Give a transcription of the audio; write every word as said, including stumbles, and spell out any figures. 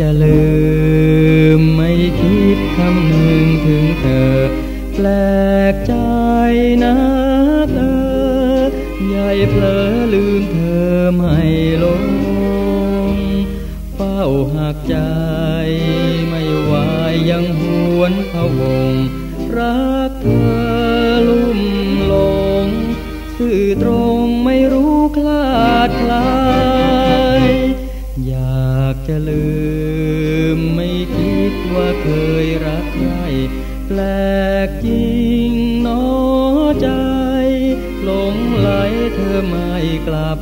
จะลืมไม่คิดคำหนึ่งถึงเธอแปลกใจนะเธอใหญ่เผลอลืมเธอไม่ลงเฝ้าหักใจไม่วายยังหวนพะวงรักเธอลุ่มหลงซื่อตรงไม่รู้คลาดคลายอยากจะลืมไม่คิดว่าเคยรักใครแปลกจริงหนอใจหลงไหลเธอไม่กลับ